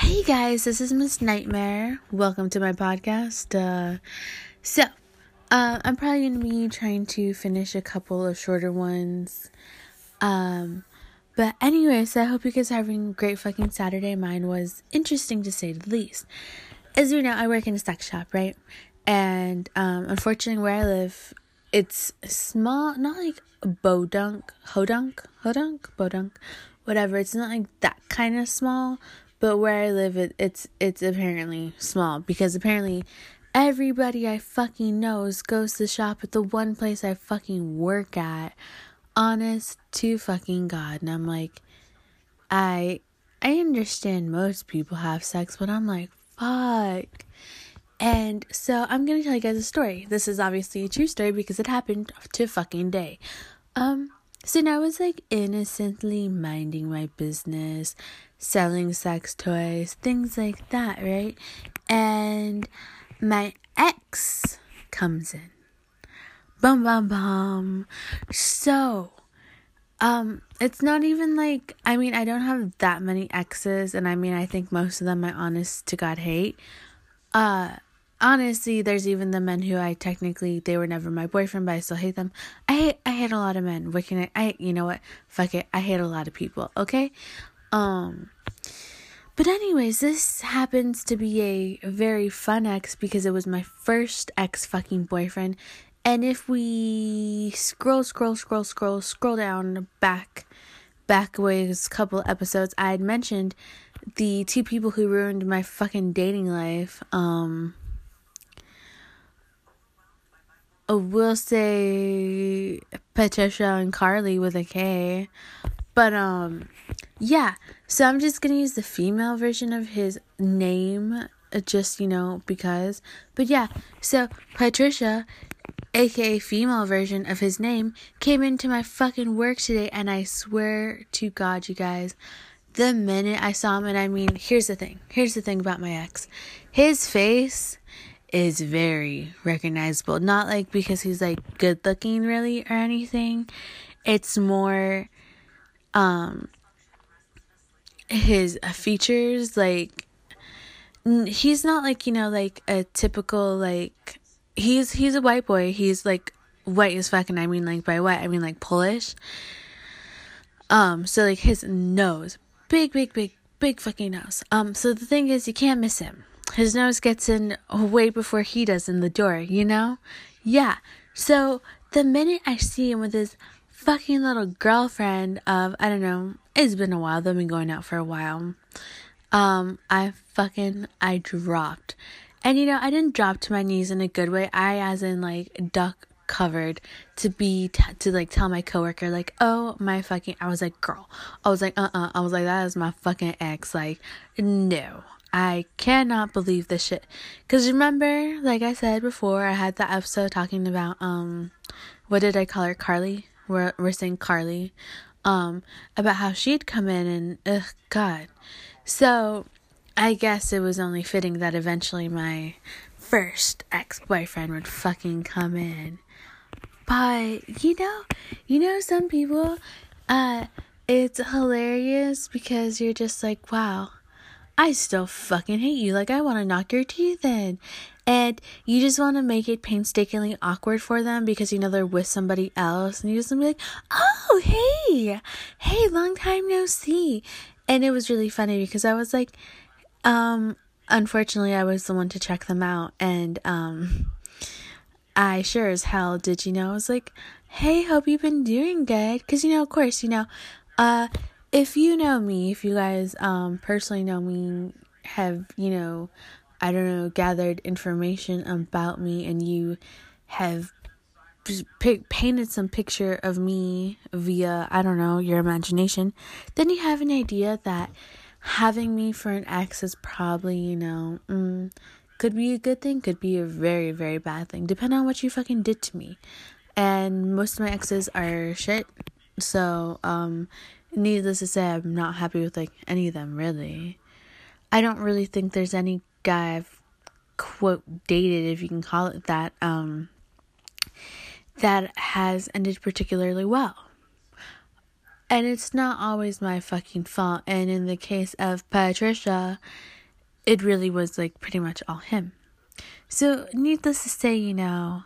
Hey guys, this is Miss Nightmare. Welcome to my podcast. I'm probably going to be trying to finish a couple of shorter ones. But anyways, I hope you guys are having a great fucking Saturday. Mine was interesting to say the least. As you know, I work in a sex shop, right? And, unfortunately where I live, it's small, not like bodunk, whatever. It's not like that kind of small. But where I live, it's apparently small because apparently everybody I fucking knows goes to shop at the one place I fucking work at. Honest to fucking God. And I'm like, I understand most people have sex, but I'm like, fuck. And so I'm gonna tell you guys a story. This is obviously a true story because it happened to fucking day. So now I was like innocently minding my business, selling sex toys, things like that, right? And my ex comes in. Bum bum bum. So, it's not even like, I don't have that many exes, and I think most of them I honest to God hate. Honestly, there's even the men who they were never my boyfriend, but I still hate them. I hate a lot of men. You know what? Fuck it. I hate a lot of people, okay? But anyways, this happens to be a very fun ex because it was my first ex fucking boyfriend. And if we scroll down back ways, couple episodes, I had mentioned the two people who ruined my fucking dating life. We'll say Patricia and Carly with a K. But, yeah. So I'm just gonna use the female version of his name, just, because. But yeah, so Patricia, aka female version of his name, came into my fucking work today, and I swear to God, you guys, the minute I saw him, and here's the thing about my ex. His face is very recognizable. Not like because he's like good looking really or anything. It's more his features, like he's not like, like a typical like he's a white boy. He's like white as fuck, and like by white like Polish. So like his nose, big fucking nose. So the thing is, you can't miss him. His nose gets in way before he does in the door, Yeah. So the minute I see him with his fucking little girlfriend of, I don't know, it's been a while, they've been going out for a while. I dropped. And I didn't drop to my knees in a good way. I as in like duck covered to like tell my coworker like, oh my fucking, I was like, girl, I was like, I was like, that is my fucking ex. Like, no, I cannot believe this shit. Cause remember, like I said before, I had that episode talking about, what did I call her? Carly? We're saying Carly, about how she'd come in and, God. So, I guess it was only fitting that eventually my first ex-boyfriend would fucking come in. But, some people, it's hilarious because you're just like, wow, I still fucking hate you. Like, I want to knock your teeth in. And you just want to make it painstakingly awkward for them because, they're with somebody else. And you just want to be like, oh, hey, long time no see. And it was really funny because I was like, unfortunately, I was the one to check them out. And, I sure as hell did, I was like, hey, hope you've been doing good. Because, of course, if you know me, if you guys, personally know me, have, I don't know, gathered information about me, and you have painted some picture of me via, I don't know, your imagination, then you have an idea that having me for an ex is probably, could be a good thing, could be a very, very bad thing, depending on what you fucking did to me. And most of my exes are shit, so, needless to say, I'm not happy with, like, any of them, really. I don't really think there's any guy I've, quote, dated, if you can call it that, that has ended particularly well. And it's not always my fucking fault. And in the case of Patricia, it really was like pretty much all him. So needless to say, you know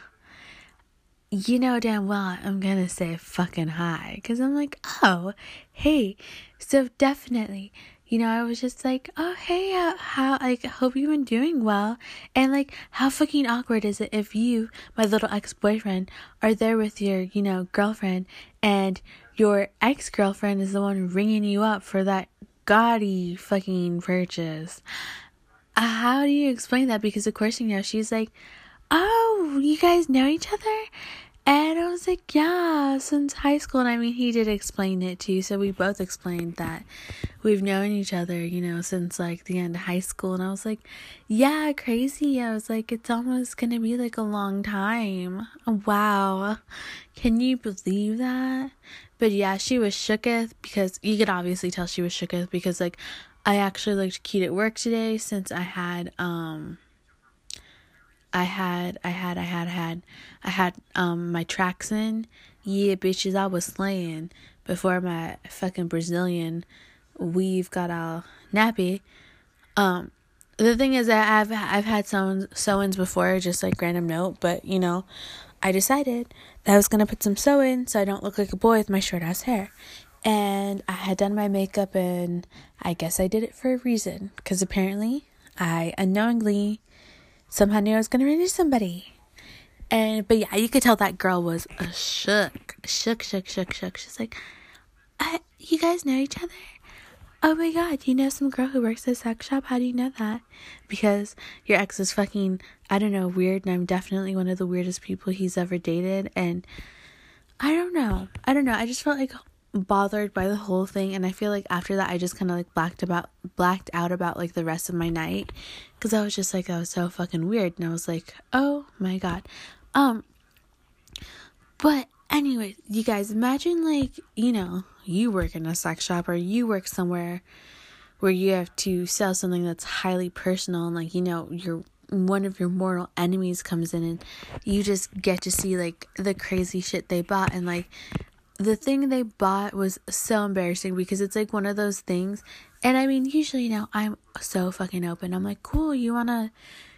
damn well I'm gonna say fucking hi, because I'm like, oh, hey. So definitely, I was just like, oh, hey, how, like, hope you've been doing well. And like, how fucking awkward is it if you, my little ex-boyfriend, are there with your, girlfriend, and your ex-girlfriend is the one ringing you up for that gaudy fucking purchase? How do you explain that? Because of course, she's like, oh, you guys know each other? And I was like, yeah, since high school. And I mean, he did explain it too. So we both explained that we've known each other, since like the end of high school. And I was like, yeah, crazy. I was like, it's almost going to be like a long time. Wow. Can you believe that? But yeah, she was shooketh, because you could obviously tell she was shooketh, because like, I actually looked cute at work today, since I had my tracks in. Yeah, bitches, I was slaying before my fucking Brazilian weave got all nappy. The thing is that I've had sew-ins before, just like random note, but I decided that I was gonna put some sew-in so I don't look like a boy with my short ass hair. And I had done my makeup, and I guess I did it for a reason, because apparently I unknowingly somehow knew I was going to run into somebody. But yeah, you could tell that girl was shook. She's like, you guys know each other? Oh my god, you know some girl who works at a sex shop? How do you know that? Because your ex is fucking, I don't know, weird, and I'm definitely one of the weirdest people he's ever dated, and I don't know, I just felt like bothered by the whole thing, and I feel like after that I just kind of like blacked out about like the rest of my night, because I was just like, that was so fucking weird, and I was like, oh my god. But anyway, you guys, imagine like, you work in a sex shop, or you work somewhere where you have to sell something that's highly personal, and like, one of your mortal enemies comes in, and you just get to see like the crazy shit they bought, and like the thing they bought was so embarrassing, because it's like one of those things. And I mean, usually, I'm so fucking open. I'm like, cool, you wanna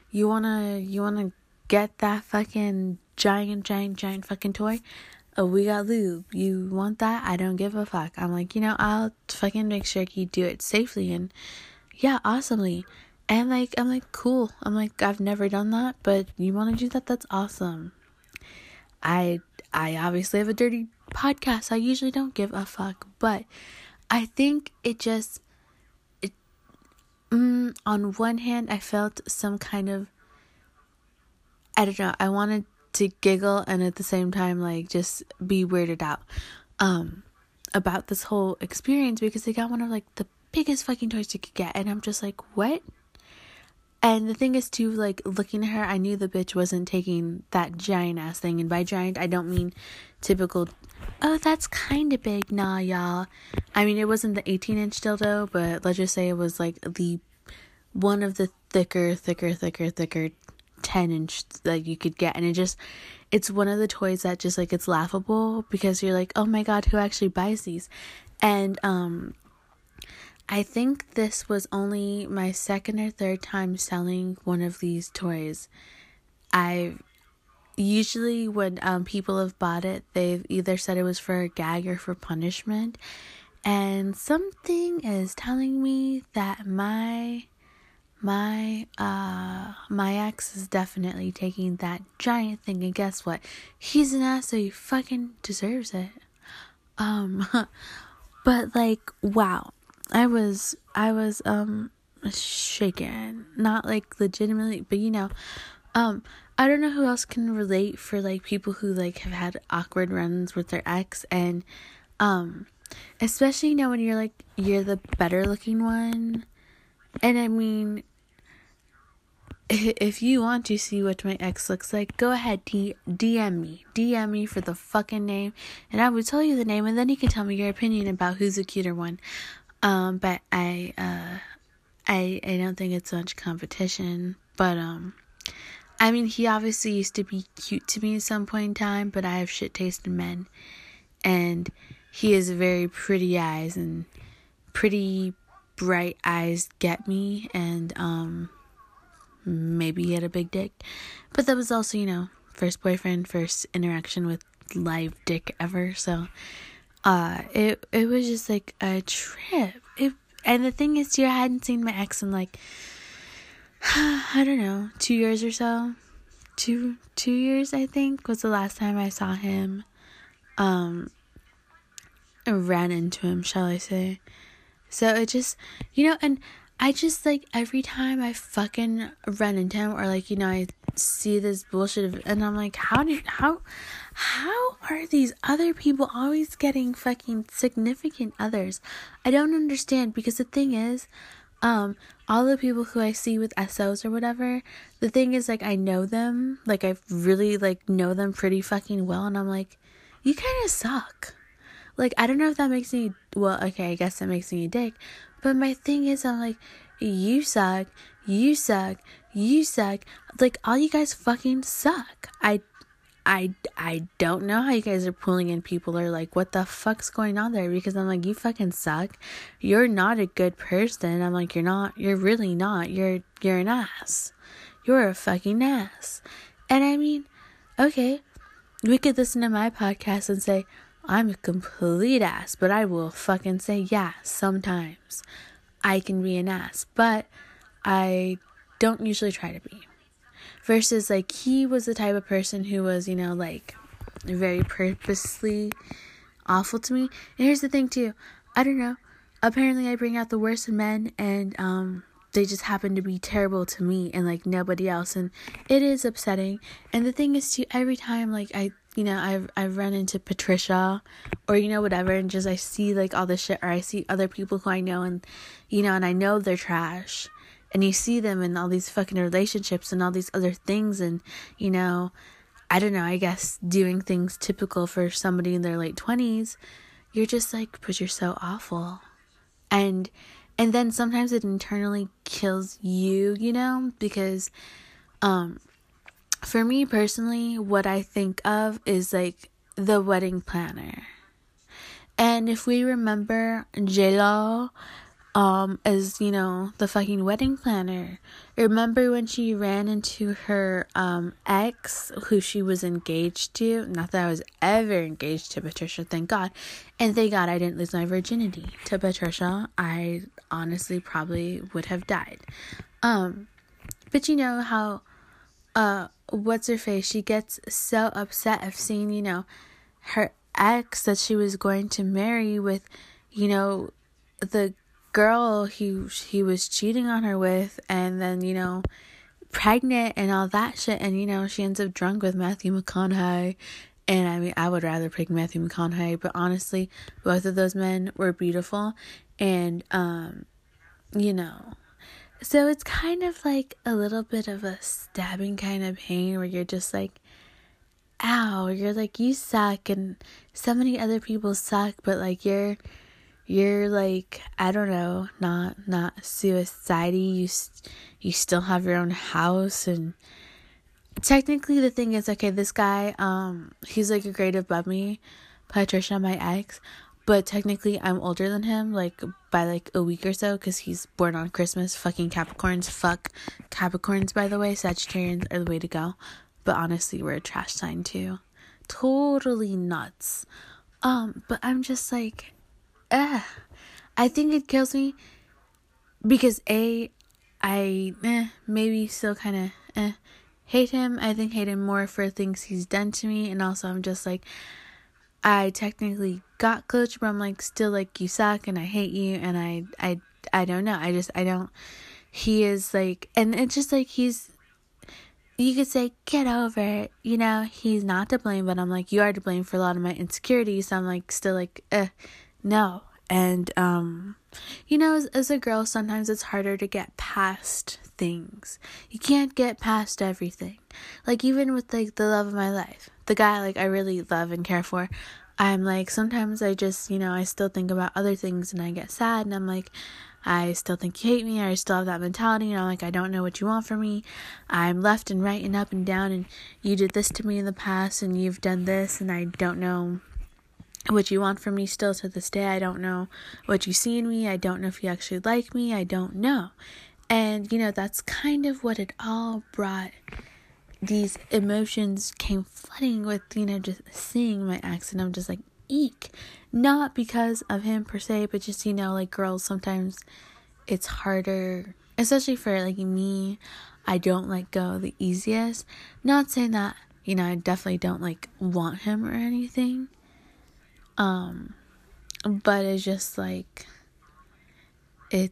get that fucking giant fucking toy? Oh, we got lube. You want that? I don't give a fuck. I'm like, I'll fucking make sure you do it safely and, yeah, awesomely. And like, I'm like, cool. I'm like, I've never done that, but you want to do that? That's awesome. I obviously have a dirty podcast. I usually don't give a fuck, but I think on one hand, I felt some kind of, I don't know, I wanted to giggle, and at the same time, like, just be weirded out about this whole experience, because they got one of like the biggest fucking toys you could get, and I'm just like, what? And the thing is too, like, looking at her, I knew the bitch wasn't taking that giant ass thing. And by giant, I don't mean typical, oh, that's kind of big. Nah, y'all. I mean, it wasn't the 18-inch dildo, but let's just say it was like one of the thicker 10-inch that you could get. And it's one of the toys that just like, it's laughable, because you're like, oh my god, who actually buys these? And, I think this was only my second or third time selling one of these toys. Usually when people have bought it, they've either said it was for a gag or for punishment. And something is telling me that my ex is definitely taking that giant thing, and guess what? He's an ass, so he fucking deserves it. But like, wow. I was shaken, not like legitimately, but I don't know who else can relate for like people who like have had awkward runs with their ex, and especially when you're the better looking one. And I mean, if you want to see what my ex looks like, go ahead, DM me for the fucking name, and I will tell you the name, and then you can tell me your opinion about who's the cuter one. But I don't think it's much competition, but, I mean, he obviously used to be cute to me at some point in time, but I have shit taste in men, and he has very pretty eyes and pretty bright eyes get me, and maybe he had a big dick, but that was also, first boyfriend, first interaction with live dick ever, so it was just like a trip. And the thing is, I hadn't seen my ex in like I don't know, 2 years or so. 2 years, I think, was the last time I saw him. I ran into him, shall I say. So it just, and I just, like, every time I fucking run into him, or, like, I see this bullshit, and I'm like, how are these other people always getting fucking significant others? I don't understand, because the thing is, all the people who I see with SOs or whatever, the thing is, like, I know them, like, I really, like, know them pretty fucking well, and I'm like, you kind of suck. Like, I don't know if that makes me, well, okay, I guess that makes me a dick, but my thing is, I'm like, you suck, like, all you guys fucking suck. I don't know how you guys are pulling in people, or like, what the fuck's going on there, because I'm like, you fucking suck, you're not a good person. I'm like, you're really not, you're an ass, you're a fucking ass. And I mean, okay, we could listen to my podcast and say, I'm a complete ass, but I will fucking say, yeah, sometimes I can be an ass, but I don't usually try to be. Versus, like, he was the type of person who was, like, very purposely awful to me. And here's the thing, too. I don't know. Apparently, I bring out the worst in men, and they just happen to be terrible to me and, like, nobody else. And it is upsetting. And the thing is, too, every time, like, I've run into Patricia, or, whatever, and just I see, like, all this shit, or I see other people who I know, and, and I know they're trash. And you see them in all these fucking relationships and all these other things, and, I don't know, I guess doing things typical for somebody in their late 20s, you're just like, but you're so awful. And then sometimes it internally kills you, because, for me personally, what I think of is, like, the wedding planner. And if we remember J-Lo, as, the fucking wedding planner. Remember when she ran into her, ex, who she was engaged to? Not that I was ever engaged to Patricia, thank God. And thank God I didn't lose my virginity to Patricia. I honestly probably would have died. But you know how, what's her face? She gets so upset of seeing, her ex that she was going to marry with, the girl he was cheating on her with, and then, pregnant and all that shit, and, she ends up drunk with Matthew McConaughey. And I mean, I would rather pick Matthew McConaughey, but honestly, both of those men were beautiful, and, so it's kind of like a little bit of a stabbing kind of pain, where you're just like, ow, you're like, you suck, and so many other people suck, but, like, you're like, I don't know, not suicidal. You still have your own house, and technically the thing is, okay, this guy, he's like a grade above me, Patricia, my ex, but technically I'm older than him, like, by like a week or so, because he's born on Christmas. Fucking Capricorns, fuck Capricorns, by the way. Sagittarians are the way to go, but honestly, we're a trash sign too, totally nuts. But I'm just like, I think it kills me because I maybe still kind of hate him. I think hate him more for things he's done to me, and also I'm just like, I technically got close, but I'm like, still like, you suck and I hate you, and I don't know. I don't. He is like, and it's just like, you could say, get over it, he's not to blame, but I'm like, you are to blame for a lot of my insecurities. So I'm like, still like, no. And, as a girl, sometimes it's harder to get past things. You can't get past everything. Like, even with, like, the love of my life, the guy, like, I really love and care for, I'm like, sometimes I just, I still think about other things, and I get sad, and I'm like, I still think you hate me, or I still have that mentality, and I'm like, I don't know what you want from me. I'm left and right and up and down, and you did this to me in the past, and you've done this, and I don't know what you want from me still to this day. I don't know what you see in me. I don't know if you actually like me. I don't know. And, that's kind of what it all brought. These emotions came flooding with, just seeing my ex. And I'm just like, eek. Not because of him per se, but just, like girls, sometimes it's harder, especially for like me. I don't let go the easiest. Not saying that, I definitely don't like want him or anything. But it's just like, I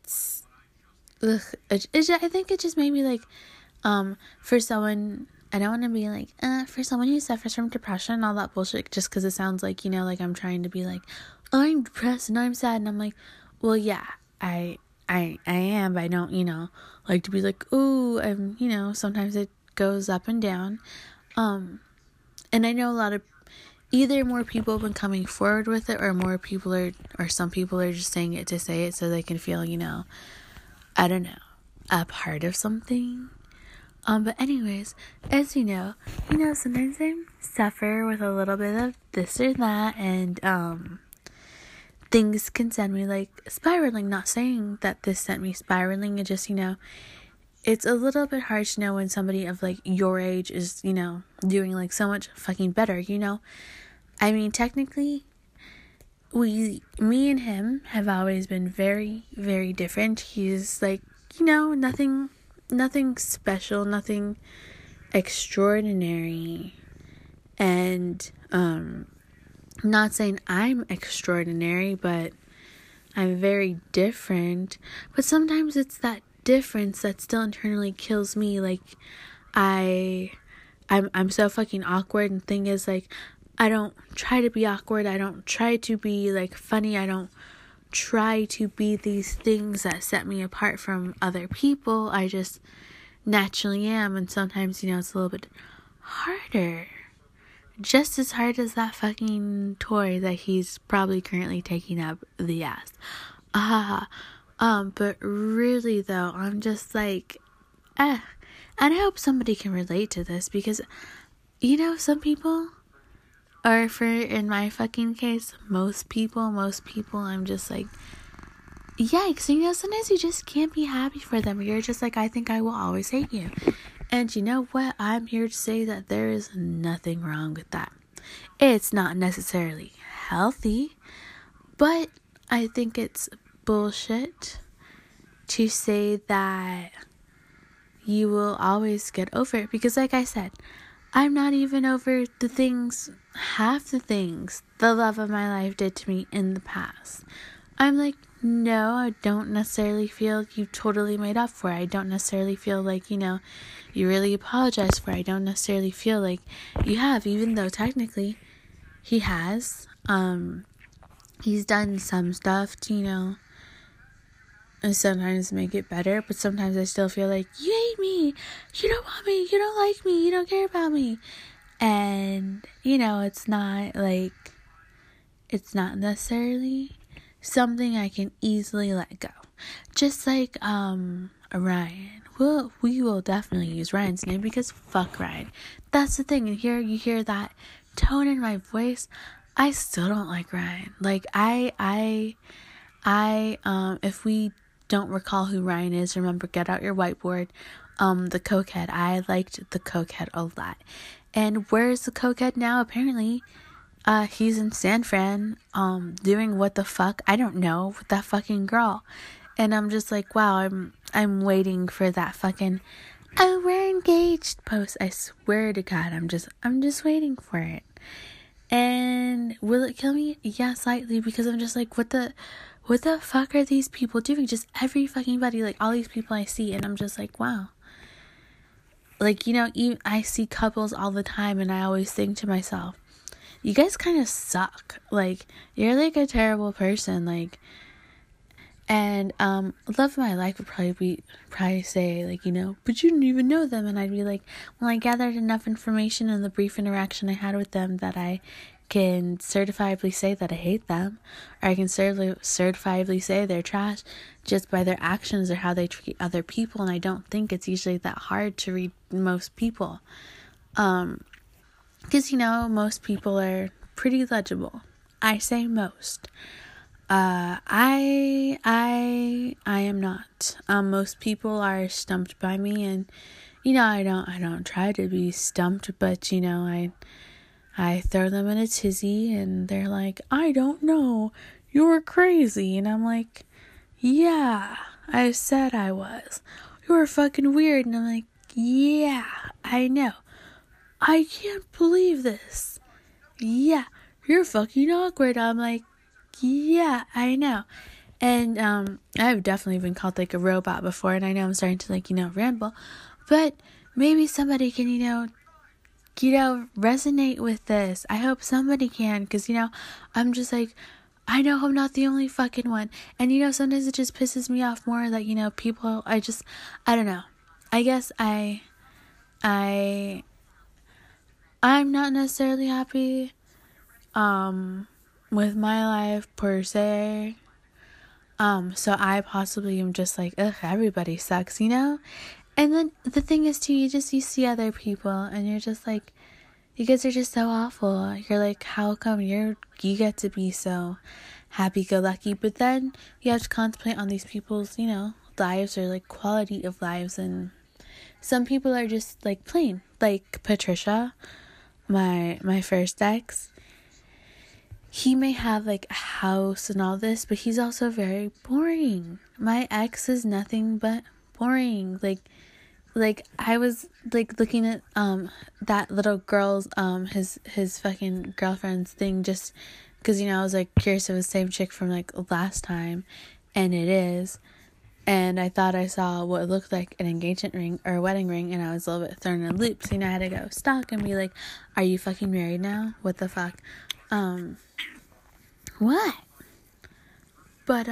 think it just made me like, for someone, I don't want to be like, for someone who suffers from depression and all that bullshit, just because it sounds like, like I'm trying to be like, I'm depressed and I'm sad, and I'm like, well, yeah, I am, but I don't, like to be like, oh, I'm, sometimes it goes up and down, and I know a lot of, either more people have been coming forward with it, or more people are, or some people are just saying it to say it so they can feel, I don't know, a part of something. But anyways, as you know, sometimes I suffer with a little bit of this or that, and, things can send me, like, spiraling. Not saying that this sent me spiraling, it just, it's a little bit hard to know when somebody of, like, your age is, doing, like, so much fucking better, I mean, technically, me and him have always been very, very different. He's, like, nothing special, nothing extraordinary, and, not saying I'm extraordinary, but I'm very different. But sometimes it's that difference that still internally kills me. Like, I'm so fucking awkward, and thing is, like, I don't try to be awkward. I don't try to be, like, funny. I don't try to be these things that set me apart from other people. I just naturally am, and sometimes, it's a little bit harder. Just as hard as that fucking toy that he's probably currently taking up the ass. But really though, I'm just like, and I hope somebody can relate to this, because, some people, or in my fucking case, most people, I'm just like, yikes, sometimes you just can't be happy for them. You're just like, I think I will always hate you. And you know what? I'm here to say that there is nothing wrong with that. It's not necessarily healthy, but I think it's bullshit to say that you will always get over it. Because like I said, I'm not even over half the things the love of my life did to me in the past. I'm like, no, I don't necessarily feel you totally made up for it. I don't necessarily feel like, you really apologize for it. I don't necessarily feel like you have, even though technically he has. He's done some stuff to, and sometimes make it better, but sometimes I still feel like, you hate me, you don't want me, you don't like me, you don't care about me. And, it's not necessarily something I can easily let go. Just like, Ryan. We will definitely use Ryan's name, because fuck Ryan. That's the thing. And here you hear that tone in my voice. I still don't like Ryan. Like, if we don't recall who Ryan is, remember, get out your whiteboard. The cokehead. I liked the cokehead a lot. And where's the cokehead now? Apparently, he's in San Fran, doing what the fuck, I don't know, with that fucking girl. And I'm just like, wow, I'm waiting for that fucking, oh, we're engaged post. I swear to God, I'm just waiting for it. And will it kill me? Yeah, slightly, because I'm just like, what the fuck are these people doing? Just every fucking buddy, like, all these people I see, and I'm just like, wow. Like, even I see couples all the time, and I always think to myself, you guys kind of suck. Like, you're like a terrible person. Like, and love of my life would probably say, like, but you didn't even know them. And I'd be like, well, I gathered enough information in the brief interaction I had with them that I can certifiably say that I hate them, or I can certifiably say they're trash just by their actions or how they treat other people. And I don't think it's usually that hard to read most people, because most people are pretty legible. I say most. I am not. Most people are stumped by me, and I don't try to be stumped, but I throw them in a tizzy, and they're like, I don't know, you're crazy, and I'm like, yeah, I said I was. You're fucking weird, and I'm like, yeah, I know. I can't believe this. Yeah, you're fucking awkward. I'm like, yeah, I know. And I've definitely been called like a robot before, and I know I'm starting to ramble, but maybe somebody can resonate with this. I hope somebody can, because I'm just like, I know I'm not the only fucking one. And sometimes it just pisses me off more that people, I don't know. I guess I'm not necessarily happy with my life per se. So I possibly am just like, ugh, everybody sucks, And then the thing is too, you see other people and you're just like, you guys are just so awful. You're like, how come you get to be so happy-go-lucky? But then you have to contemplate on these people's, lives or like quality of lives. And some people are just like plain, like Patricia, my first ex. He may have like a house and all this, but he's also very boring. My ex is nothing but boring. Like I was like looking at that little girl's his fucking girlfriend's thing, just because I was like curious if it was the same chick from like last time, and it is. And I thought I saw what looked like an engagement ring or a wedding ring, and I was a little bit thrown in a loop. So I had to go stalk and be like, "Are you fucking married now? What the fuck?" What? But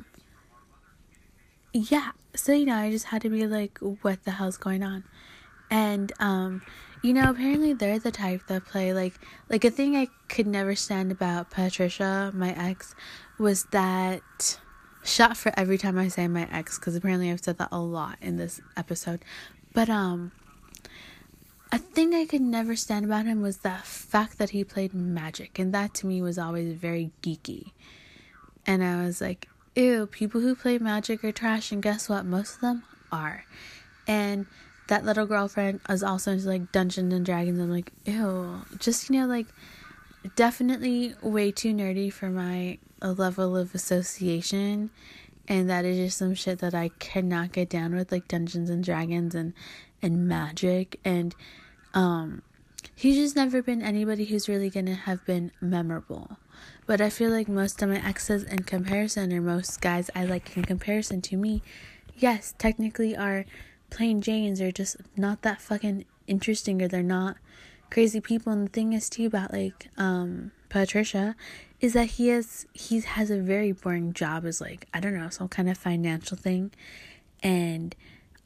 yeah. So I just had to be like, "What the hell's going on?" And apparently they're the type that play like a thing I could never stand about Patricia, my ex, was that. Shot for every time I say my ex, because apparently I've said that a lot in this episode. But a thing I could never stand about him was the fact that he played magic, and that to me was always very geeky. And I was like, ew, people who play magic are trash, and guess what? Most of them are. And that little girlfriend was also into like Dungeons and Dragons. I'm like, ew, just like definitely way too nerdy for my level of association, and that is just some shit that I cannot get down with, like Dungeons and Dragons and magic. And he's just never been anybody who's really gonna have been memorable. But I feel like most of my exes in comparison, or most guys I like in comparison to me, yes, technically are plain Janes, or just not that fucking interesting, or they're not crazy people. And the thing is too about like Patricia is that he has a very boring job, as like, I don't know, some kind of financial thing. And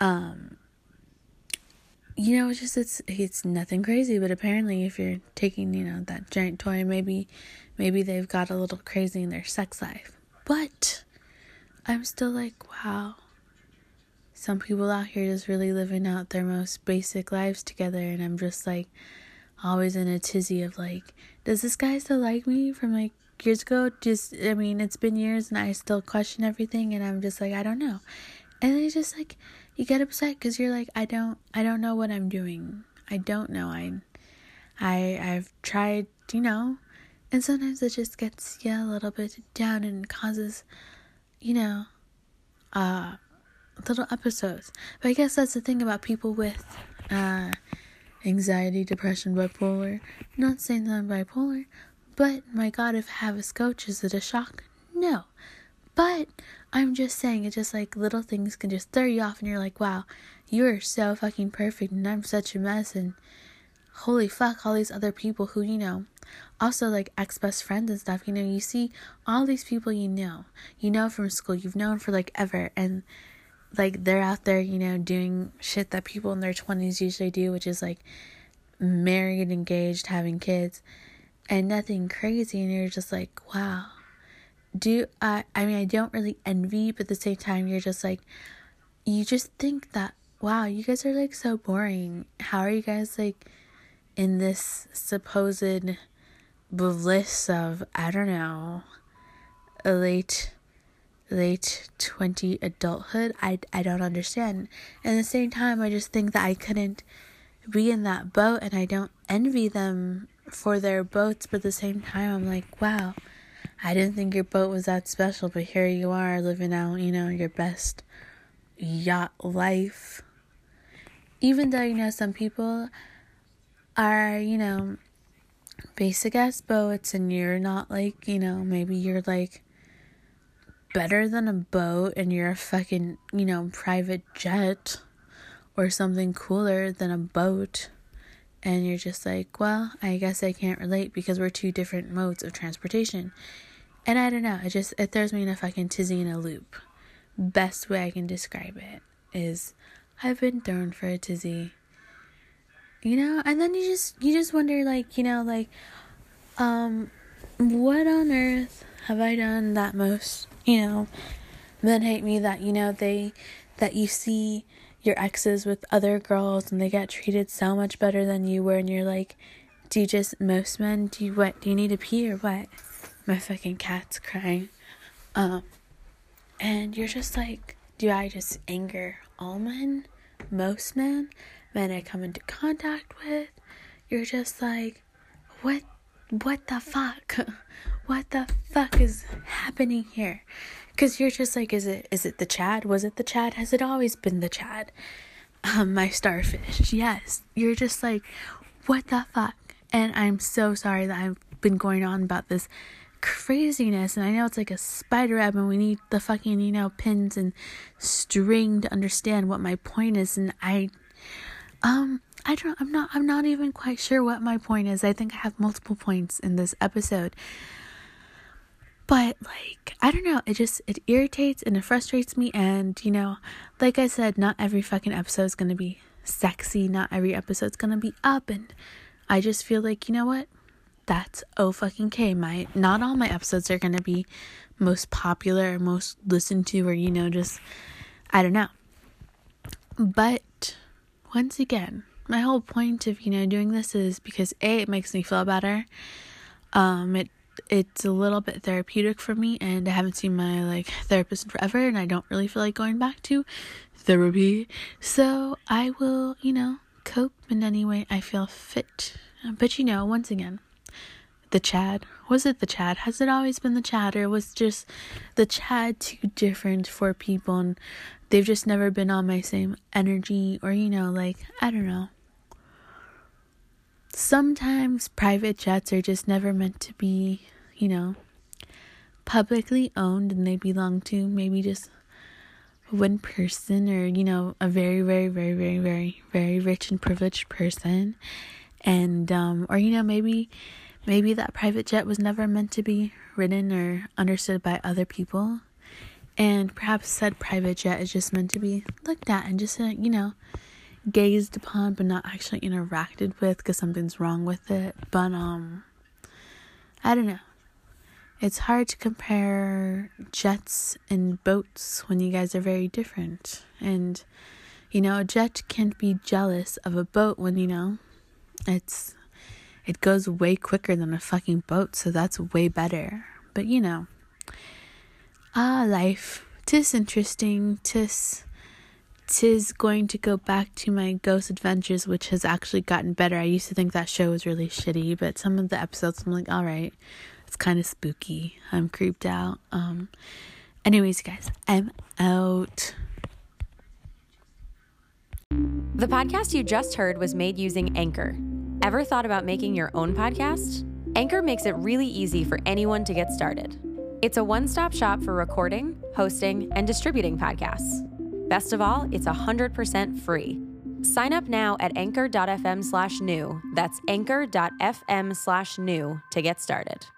it's nothing crazy, but apparently if you're taking that giant toy, maybe they've got a little crazy in their sex life. But I'm still like, wow, some people out here just really living out their most basic lives together. And I'm just like always in a tizzy of like, does this guy still like me from like years ago? It's been years and I still question everything, and I'm just like, I don't know. And then it's just like, you get upset because you're like, I don't know what I'm doing. I don't know. I've tried, and sometimes it just gets a little bit down and causes, little episodes. But I guess that's the thing about people with anxiety, depression, bipolar. Not saying that I'm bipolar, but my God, if I have a scotch, is it a shock? No. But I'm just saying, it's just like little things can just throw you off, and you're like, wow, you're so fucking perfect, and I'm such a mess, and holy fuck, all these other people who, also like ex-best friends and stuff, you see all these people from school, you've known for like ever, and like they're out there, doing shit that people in their 20s usually do, which is like married, engaged, having kids, and nothing crazy. And you're just like, wow. I don't really envy, but at the same time, you're just like, you just think that, wow, you guys are like so boring. How are you guys like in this supposed bliss of, I don't know, a late 20 adulthood. I don't understand. And at the same time, I just think that I couldn't be in that boat, and I don't envy them for their boats, but at the same time, I'm like, wow, I didn't think your boat was that special, but here you are living out, your best yacht life. Even though, some people are, basic ass boats, and you're not like, maybe you're like better than a boat, and you're a fucking, private jet or something cooler than a boat, and you're just like, well, I guess I can't relate because we're two different modes of transportation. And I don't know, it throws me in a fucking tizzy in a loop. Best way I can describe it is I've been thrown for a tizzy. And then you just wonder, what on earth have I done that most, men hate me, that, that you see your exes with other girls and they get treated so much better than you were, and you're like, do you need to pee or what? My fucking cat's crying. And you're just like, do I just anger all men? Most men I come into contact with? You're just like, what the fuck? What the fuck is happening here? Because you're just like, is it the Chad? Was it the Chad? Has it always been the Chad? My starfish. Yes. You're just like, what the fuck? And I'm so sorry that I've been going on about this craziness, and I know it's like a spider web, and we need the fucking, pins and string to understand what my point is, and I'm not even quite sure what my point is. I think I have multiple points in this episode. But, I don't know, it irritates and it frustrates me, and, like I said, not every fucking episode is going to be sexy, not every episode is going to be up, and I just feel like, you know what, that's fucking okay. Not all my episodes are going to be most popular or most listened to, or, just, I don't know. But, once again, my whole point of, doing this is because, A, it makes me feel better, it's a little bit therapeutic for me, and I haven't seen my therapist in forever, and I don't really feel like going back to therapy, so I will cope in any way I feel fit. But once again, the Chad, was it the Chad? Has it always been the Chad, or was just the Chad too different for people, and they've just never been on my same energy, or I don't know. Sometimes private jets are just never meant to be, publicly owned, and they belong to maybe just one person, or, a very, very, very, very, very, very rich and privileged person. And, or, maybe that private jet was never meant to be ridden or understood by other people. And perhaps said private jet is just meant to be looked at and just, gazed upon, but not actually interacted with because something's wrong with it. But I don't know, it's hard to compare jets and boats when you guys are very different. And a jet can't be jealous of a boat when it goes way quicker than a fucking boat, so that's way better. But life, 'tis interesting, 'tis going to go back to my Ghost Adventures, which has actually gotten better. I used to think that show was really shitty, but some of the episodes I'm like, alright, it's kind of spooky. I'm creeped out. Anyways, guys, I'm out. The podcast you just heard was made using Anchor. Ever thought about making your own podcast? Anchor makes it really easy for anyone to get started. It's a one-stop shop for recording, hosting, and distributing podcasts. Best of all, it's 100% free. Sign up now at anchor.fm/new. That's anchor.fm/new to get started.